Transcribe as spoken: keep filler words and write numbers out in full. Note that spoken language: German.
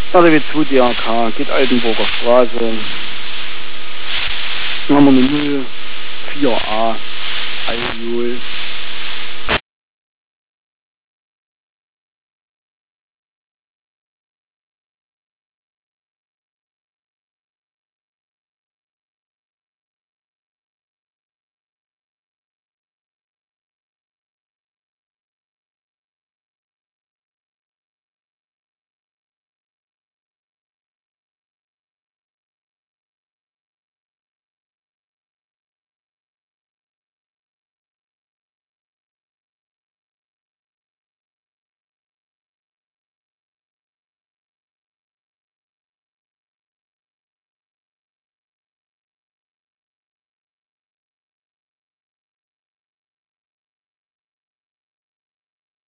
R D W zwei D A K, geht Altenburger Straße. Nummer null vier a, Alliol.